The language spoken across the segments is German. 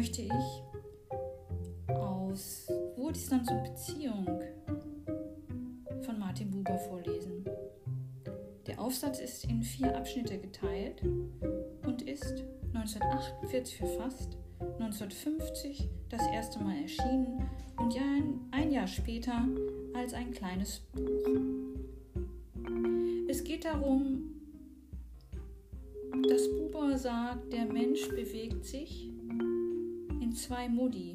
möchte ich aus Urdistanz und Beziehung von Martin Buber vorlesen. Der Aufsatz ist in 4 Abschnitte geteilt und ist 1948 verfasst, 1950 das erste Mal erschienen und ein Jahr später als ein kleines Buch. Es geht darum, dass Buber sagt, der Mensch bewegt sich in 2 Modi.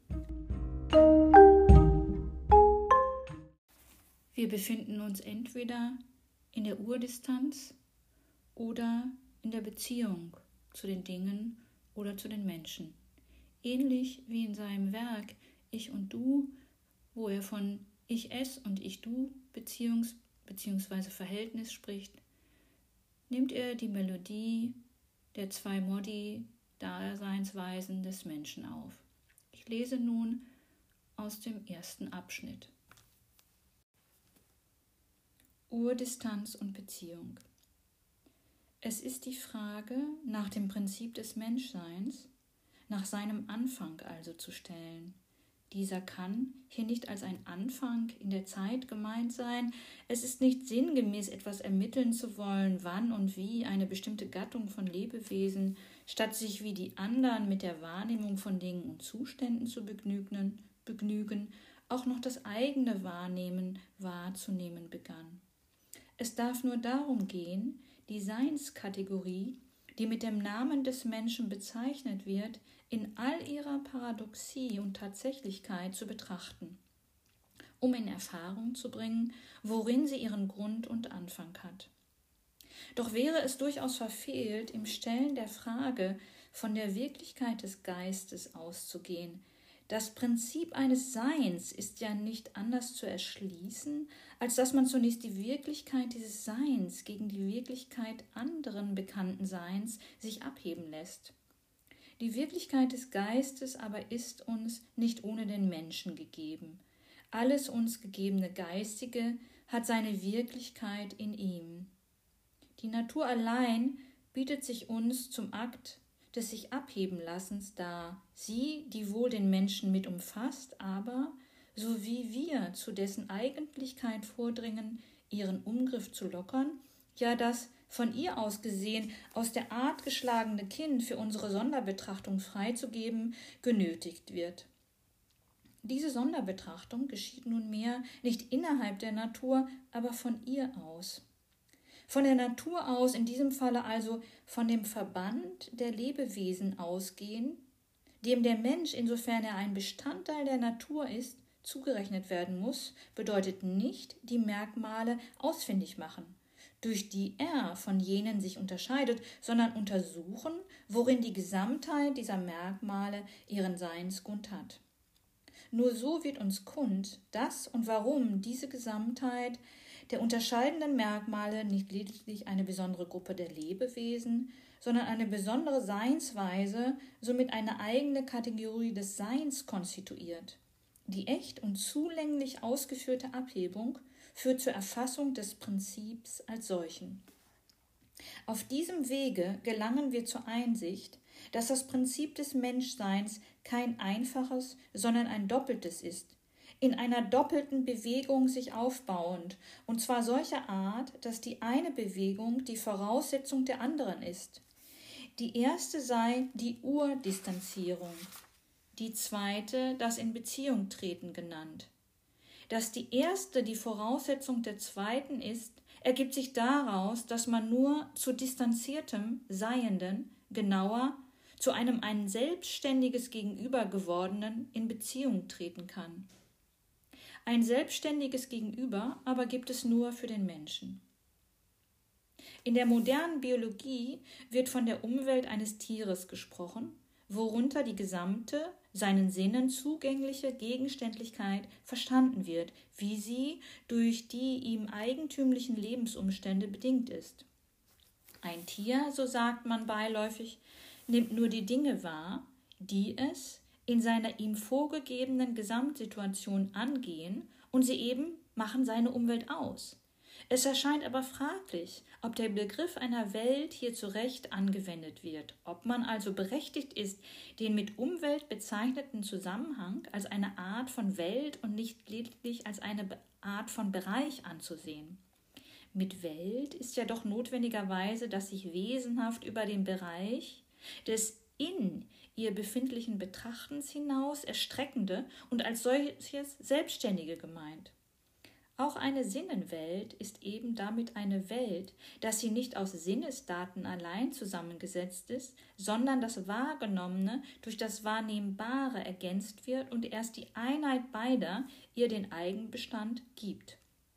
Wir befinden uns entweder in der Urdistanz oder in der Beziehung zu den Dingen oder zu den Menschen. Ähnlich wie in seinem Werk Ich und Du, wo er von Ich es und Ich du beziehungsweise Verhältnis spricht, nimmt er die Melodie der 2 Modi, Daseinsweisen des Menschen auf. Ich lese nun aus dem ersten Abschnitt. Urdistanz und Beziehung. Es ist die Frage nach dem Prinzip des Menschseins, nach seinem Anfang also zu stellen. Dieser kann hier nicht als ein Anfang in der Zeit gemeint sein. Es ist nicht sinngemäß, etwas ermitteln zu wollen, wann und wie eine bestimmte Gattung von Lebewesen, statt sich wie die anderen mit der Wahrnehmung von Dingen und Zuständen zu begnügen, auch noch das eigene Wahrnehmen wahrzunehmen begann. Es darf nur darum gehen, die Seinskategorie, die mit dem Namen des Menschen bezeichnet wird, in all ihrer Paradoxie und Tatsächlichkeit zu betrachten, um in Erfahrung zu bringen, worin sie ihren Grund und Anfang hat. Doch wäre es durchaus verfehlt, im Stellen der Frage von der Wirklichkeit des Geistes auszugehen. Das Prinzip eines Seins ist ja nicht anders zu erschließen, als dass man zunächst die Wirklichkeit dieses Seins gegen die Wirklichkeit anderen bekannten Seins sich abheben lässt. Die Wirklichkeit des Geistes aber ist uns nicht ohne den Menschen gegeben. Alles uns gegebene Geistige hat seine Wirklichkeit in ihm. Die Natur allein bietet sich uns zum Akt des sich abheben Lassens dar, sie, die wohl den Menschen mit umfasst, aber, so wie wir zu dessen Eigentlichkeit vordringen, ihren Umgriff zu lockern, ja das von ihr aus gesehen aus der Art geschlagene Kind für unsere Sonderbetrachtung freizugeben, genötigt wird. Diese Sonderbetrachtung geschieht nunmehr nicht innerhalb der Natur, aber von ihr aus. Von der Natur aus, in diesem Falle also von dem Verband der Lebewesen ausgehen, dem der Mensch, insofern er ein Bestandteil der Natur ist, zugerechnet werden muss, bedeutet nicht die Merkmale ausfindig machen, durch die er von jenen sich unterscheidet, sondern untersuchen, worin die Gesamtheit dieser Merkmale ihren Seinsgrund hat. Nur so wird uns kund, dass und warum diese Gesamtheit der unterscheidenden Merkmale nicht lediglich eine besondere Gruppe der Lebewesen, sondern eine besondere Seinsweise, somit eine eigene Kategorie des Seins konstituiert. Die echt und zulänglich ausgeführte Abhebung führt zur Erfassung des Prinzips als solchen. Auf diesem Wege gelangen wir zur Einsicht, dass das Prinzip des Menschseins kein einfaches, sondern ein doppeltes ist, in einer doppelten Bewegung sich aufbauend, und zwar solcher Art, dass die eine Bewegung die Voraussetzung der anderen ist. Die erste sei die Urdistanzierung, die zweite das in Beziehung treten genannt. Dass die erste die Voraussetzung der zweiten ist, ergibt sich daraus, dass man nur zu distanziertem, Seienden, genauer, zu einem ein selbstständiges Gegenüber gewordenen in Beziehung treten kann. Ein selbstständiges Gegenüber aber gibt es nur für den Menschen. In der modernen Biologie wird von der Umwelt eines Tieres gesprochen, worunter die gesamte, seinen Sinnen zugängliche Gegenständlichkeit verstanden wird, wie sie durch die ihm eigentümlichen Lebensumstände bedingt ist. Ein Tier, so sagt man beiläufig, nimmt nur die Dinge wahr, die es in seiner ihm vorgegebenen Gesamtsituation angehen, und sie eben machen seine Umwelt aus. Es erscheint aber fraglich, ob der Begriff einer Welt hier zu Recht angewendet wird, ob man also berechtigt ist, den mit Umwelt bezeichneten Zusammenhang als eine Art von Welt und nicht lediglich als eine Art von Bereich anzusehen. Mit Welt ist ja doch notwendigerweise das sich wesenhaft über den Bereich des in ihr befindlichen Betrachtens hinaus erstreckende und als solches Selbstständige gemeint. Auch eine Sinnenwelt ist eben damit eine Welt, dass sie nicht aus Sinnesdaten allein zusammengesetzt ist, sondern das Wahrgenommene durch das Wahrnehmbare ergänzt wird und erst die Einheit beider ihr den Eigenbestand gibt.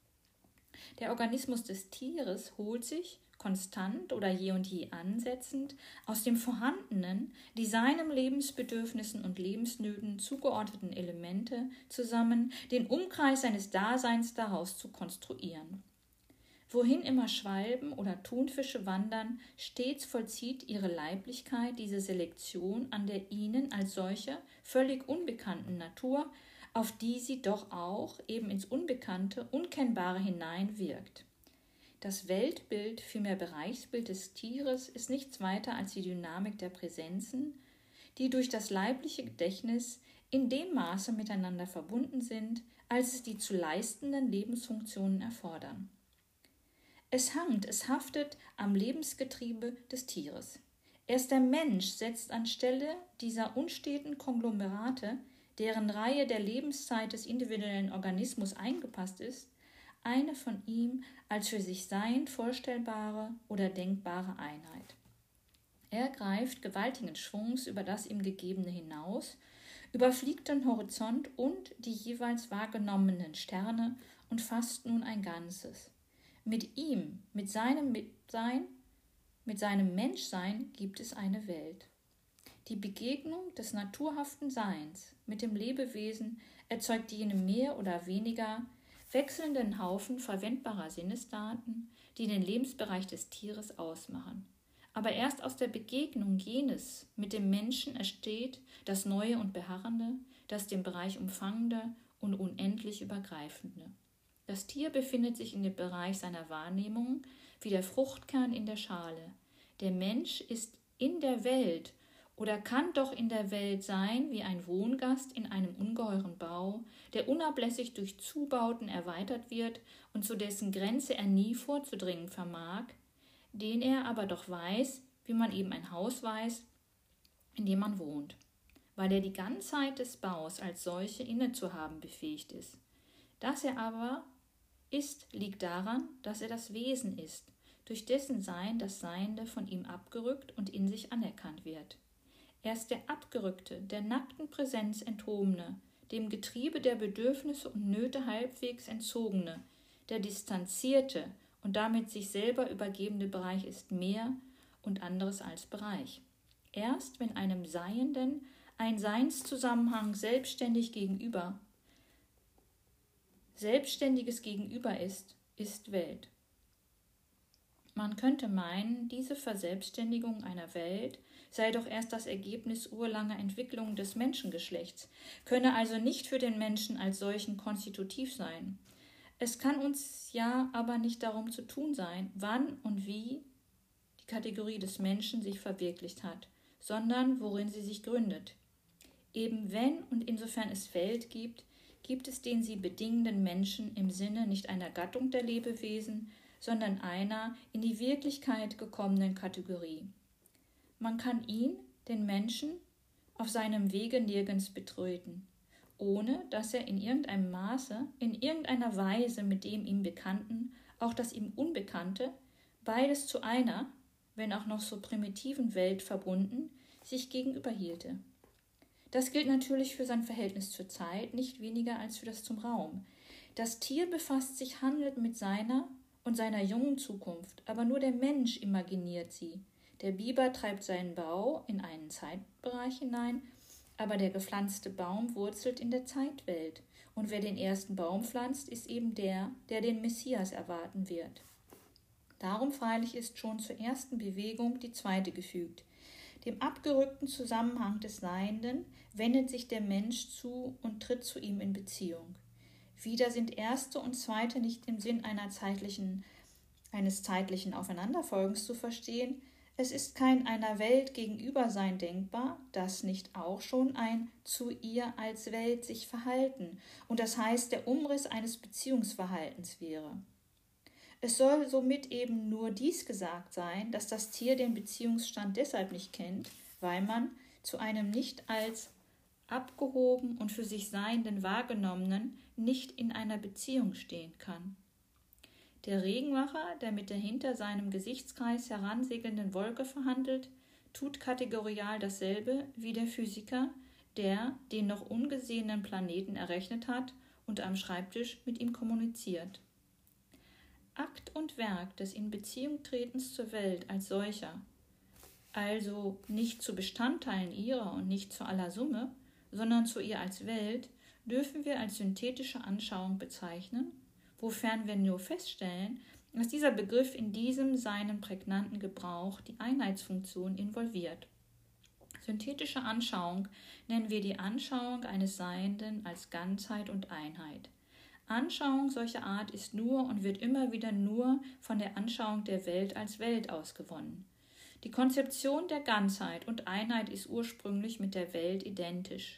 Der Organismus des Tieres holt sich, konstant oder je und je ansetzend, aus dem Vorhandenen die seinem Lebensbedürfnissen und Lebensnöten zugeordneten Elemente zusammen, den Umkreis seines Daseins daraus zu konstruieren. Wohin immer Schwalben oder Thunfische wandern, stets vollzieht ihre Leiblichkeit diese Selektion an der ihnen als solche völlig unbekannten Natur, auf die sie doch auch eben ins Unbekannte, Unkennbare hineinwirkt. Das Weltbild, vielmehr Bereichsbild des Tieres, ist nichts weiter als die Dynamik der Präsenzen, die durch das leibliche Gedächtnis in dem Maße miteinander verbunden sind, als es die zu leistenden Lebensfunktionen erfordern. Es haftet am Lebensgetriebe des Tieres. Erst der Mensch setzt anstelle dieser unsteten Konglomerate, deren Reihe der Lebenszeit des individuellen Organismus eingepasst ist, eine von ihm als für sich sein vorstellbare oder denkbare Einheit. Er greift gewaltigen Schwungs über das ihm Gegebene hinaus, überfliegt den Horizont und die jeweils wahrgenommenen Sterne und fasst nun ein Ganzes. Mit ihm, mit seinem Menschsein gibt es eine Welt. Die Begegnung des naturhaften Seins mit dem Lebewesen erzeugt jene mehr oder weniger wechselnden Haufen verwendbarer Sinnesdaten, die den Lebensbereich des Tieres ausmachen. Aber erst aus der Begegnung jenes mit dem Menschen entsteht das Neue und Beharrende, das den Bereich umfangende und unendlich Übergreifende. Das Tier befindet sich in dem Bereich seiner Wahrnehmung wie der Fruchtkern in der Schale. Der Mensch ist in der Welt oder kann doch in der Welt sein wie ein Wohngast in einem ungeheuren Bau, der unablässig durch Zubauten erweitert wird und zu dessen Grenze er nie vorzudringen vermag, den er aber doch weiß, wie man eben ein Haus weiß, in dem man wohnt, weil er die Ganzheit des Baus als solche innezuhaben befähigt ist. Dass er aber ist, liegt daran, dass er das Wesen ist, durch dessen Sein das Seiende von ihm abgerückt und in sich anerkannt wird. Erst der Abgerückte, der nackten Präsenz enthobene, dem Getriebe der Bedürfnisse und Nöte halbwegs entzogene, der distanzierte und damit sich selber übergebende Bereich ist mehr und anderes als Bereich. Erst wenn einem Seienden ein Seinszusammenhang selbstständiges Gegenüber ist Welt. Man könnte meinen, diese Verselbstständigung einer Welt sei doch erst das Ergebnis urlanger Entwicklung des Menschengeschlechts, könne also nicht für den Menschen als solchen konstitutiv sein. Es kann uns ja aber nicht darum zu tun sein, wann und wie die Kategorie des Menschen sich verwirklicht hat, sondern worin sie sich gründet. Eben wenn und insofern es Welt gibt, gibt es den sie bedingenden Menschen im Sinne nicht einer Gattung der Lebewesen, sondern einer in die Wirklichkeit gekommenen Kategorie. Man kann ihn, den Menschen, auf seinem Wege nirgends betreten, ohne dass er in irgendeinem Maße, in irgendeiner Weise mit dem ihm Bekannten, auch das ihm Unbekannte, beides zu einer, wenn auch noch so primitiven Welt verbunden, sich gegenüberhielte. Das gilt natürlich für sein Verhältnis zur Zeit, nicht weniger als für das zum Raum. Das Tier befasst sich, handelt mit seiner und seiner jungen Zukunft, aber nur der Mensch imaginiert sie. Der Biber treibt seinen Bau in einen Zeitbereich hinein, aber der gepflanzte Baum wurzelt in der Zeitwelt, und wer den ersten Baum pflanzt, ist eben der den Messias erwarten wird. Darum freilich ist schon zur ersten Bewegung die zweite gefügt. Dem abgerückten Zusammenhang des Seienden wendet sich der Mensch zu und tritt zu ihm in Beziehung. Wieder sind erste und zweite nicht im Sinn eines zeitlichen Aufeinanderfolgens zu verstehen. Es ist kein einer Welt Gegenübersein denkbar, das nicht auch schon ein zu ihr als Welt sich verhalten und das heißt der Umriss eines Beziehungsverhaltens wäre. Es soll somit eben nur dies gesagt sein, dass das Tier den Beziehungsstand deshalb nicht kennt, weil man zu einem nicht als abgehoben und für sich Seienden wahrgenommenen nicht in einer Beziehung stehen kann. Der Regenmacher, der mit der hinter seinem Gesichtskreis heransegelnden Wolke verhandelt, tut kategorial dasselbe wie der Physiker, der den noch ungesehenen Planeten errechnet hat und am Schreibtisch mit ihm kommuniziert. Akt und Werk des Inbeziehungtretens zur Welt als solcher, also nicht zu Bestandteilen ihrer und nicht zu aller Summe, sondern zu ihr als Welt, dürfen wir als synthetische Anschauung bezeichnen, wofern wir nur feststellen, dass dieser Begriff in diesem seinen prägnanten Gebrauch die Einheitsfunktion involviert. Synthetische Anschauung nennen wir die Anschauung eines Seienden als Ganzheit und Einheit. Anschauung solcher Art ist nur und wird immer wieder nur von der Anschauung der Welt als Welt ausgewonnen. Die Konzeption der Ganzheit und Einheit ist ursprünglich mit der Welt identisch,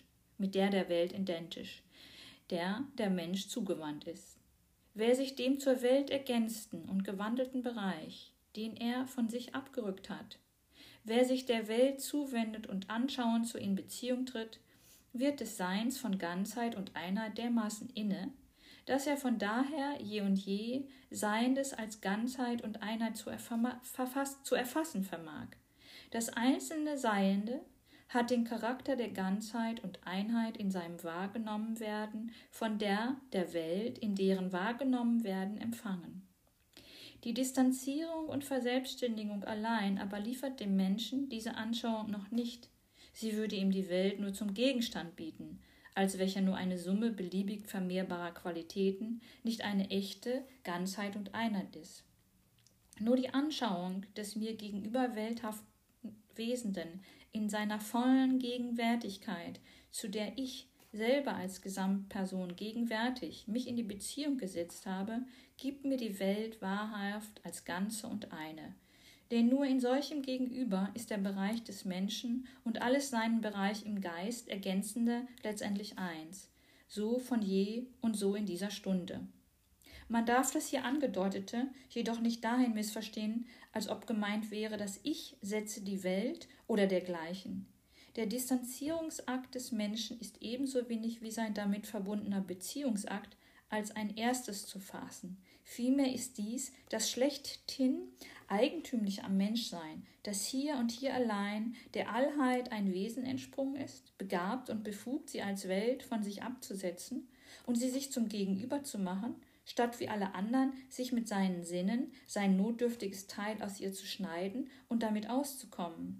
der Mensch zugewandt ist. Wer sich dem zur Welt ergänzten und gewandelten Bereich, den er von sich abgerückt hat, wer sich der Welt zuwendet und anschauend zu in Beziehung tritt, wird des Seins von Ganzheit und Einheit dermaßen inne, dass er von daher je und je Seiendes als Ganzheit und Einheit zu erfassen vermag. Das einzelne Seiende hat den Charakter der Ganzheit und Einheit in seinem Wahrgenommenwerden von der Welt, in deren Wahrgenommenwerden empfangen. Die Distanzierung und Verselbstständigung allein aber liefert dem Menschen diese Anschauung noch nicht. Sie würde ihm die Welt nur zum Gegenstand bieten, als welcher nur eine Summe beliebig vermehrbarer Qualitäten, nicht eine echte Ganzheit und Einheit ist. Nur die Anschauung des mir gegenüber welthaften Wesenden in seiner vollen Gegenwärtigkeit, zu der ich selber als Gesamtperson gegenwärtig mich in die Beziehung gesetzt habe, gibt mir die Welt wahrhaft als Ganze und eine. Denn nur in solchem Gegenüber ist der Bereich des Menschen und alles seinen Bereich im Geist ergänzende letztendlich eins, so von je und so in dieser Stunde. Man darf das hier Angedeutete jedoch nicht dahin missverstehen, als ob gemeint wäre, das Ich setze die Welt oder dergleichen. Der Distanzierungsakt des Menschen ist ebenso wenig wie sein damit verbundener Beziehungsakt als ein erstes zu fassen. Vielmehr ist dies das schlechthin eigentümlich am Menschsein, das hier und hier allein der Allheit ein Wesen entsprungen ist, begabt und befugt, sie als Welt von sich abzusetzen und sie sich zum Gegenüber zu machen, statt wie alle anderen sich mit seinen Sinnen sein notdürftiges Teil aus ihr zu schneiden und damit auszukommen.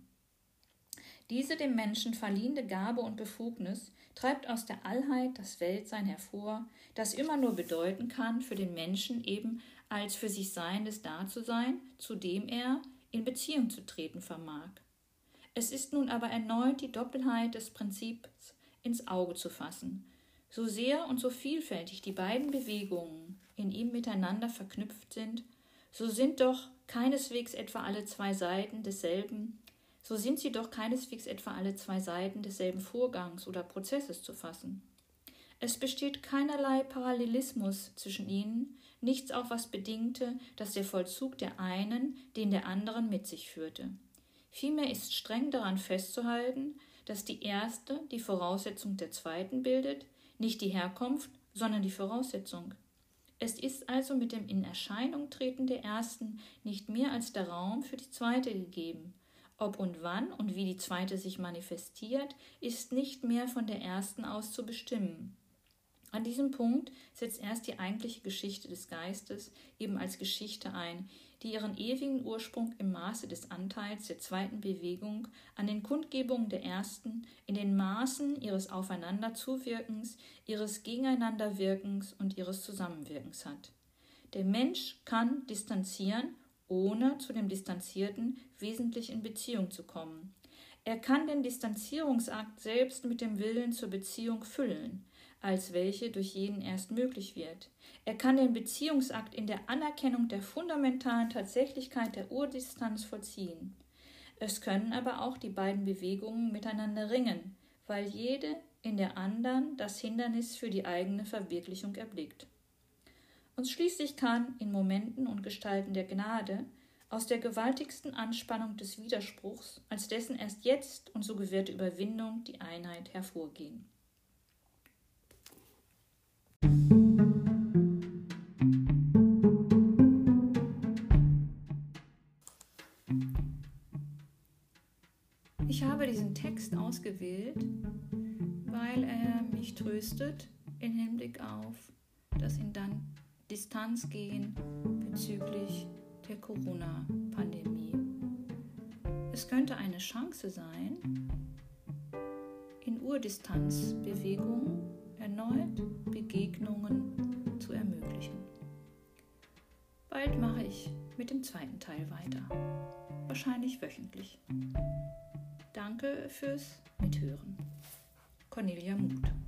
Diese dem Menschen verliehene Gabe und Befugnis treibt aus der Allheit das Weltsein hervor, das immer nur bedeuten kann, für den Menschen eben als für sich Seiendes da zu sein, zu dem er in Beziehung zu treten vermag. Es ist nun aber erneut die Doppelheit des Prinzips ins Auge zu fassen. So sehr und so vielfältig die beiden Bewegungen in ihm miteinander verknüpft sind, so sind sie doch keineswegs etwa alle zwei Seiten desselben Vorgangs oder Prozesses zu fassen. Es besteht keinerlei Parallelismus zwischen ihnen, nichts auch was bedingte, dass der Vollzug der einen den der anderen mit sich führte. Vielmehr ist streng daran festzuhalten, dass die erste die Voraussetzung der zweiten bildet, nicht die Herkunft, sondern die Voraussetzung. Es ist also mit dem in Erscheinung treten der ersten nicht mehr als der Raum für die zweite gegeben. Ob und wann und wie die zweite sich manifestiert, ist nicht mehr von der ersten aus zu bestimmen. An diesem Punkt setzt erst die eigentliche Geschichte des Geistes eben als Geschichte ein, die ihren ewigen Ursprung im Maße des Anteils der zweiten Bewegung an den Kundgebungen der ersten, in den Maßen ihres Aufeinanderzuwirkens, ihres Gegeneinanderwirkens und ihres Zusammenwirkens hat. Der Mensch kann distanzieren, ohne zu dem Distanzierten wesentlich in Beziehung zu kommen. Er kann den Distanzierungsakt selbst mit dem Willen zur Beziehung füllen, als welche durch jeden erst möglich wird. Er kann den Beziehungsakt in der Anerkennung der fundamentalen Tatsächlichkeit der Urdistanz vollziehen. Es können aber auch die beiden Bewegungen miteinander ringen, weil jede in der anderen das Hindernis für die eigene Verwirklichung erblickt. Und schließlich kann in Momenten und Gestalten der Gnade aus der gewaltigsten Anspannung des Widerspruchs als dessen erst jetzt und so gewährte Überwindung die Einheit hervorgehen. Ich habe diesen Text ausgewählt, weil er mich tröstet im Hinblick auf das in Distanz gehen bezüglich der Corona-Pandemie. Es könnte eine Chance sein, in Urdistanzbewegungen erneut Begegnungen zu ermöglichen. Bald mache ich mit dem zweiten Teil weiter, wahrscheinlich wöchentlich. Danke fürs Mithören. Cornelia Muth.